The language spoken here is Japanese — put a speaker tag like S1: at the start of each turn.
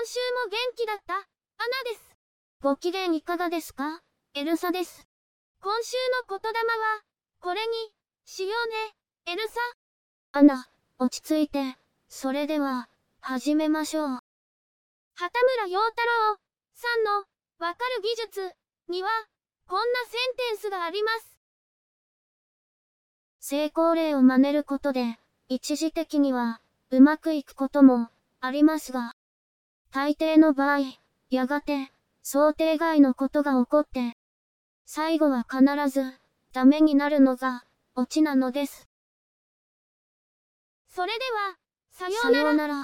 S1: 週も元気だった、アナです。ご機嫌いかがですか、エルサです。今週の言霊は、これに、しようね、エルサ。アナ、落ち着いて、それでは、始めましょう。畑村陽太郎さんの、わかる技術には、こんなセンテンスがあります。成功例を真似ることで、一時的には、うまくいくことも、ありますが、大抵の場合、やがて、想定外のことが起こって、最後は必ず、ダメになるのが、オチなのです。それでは、さようなら。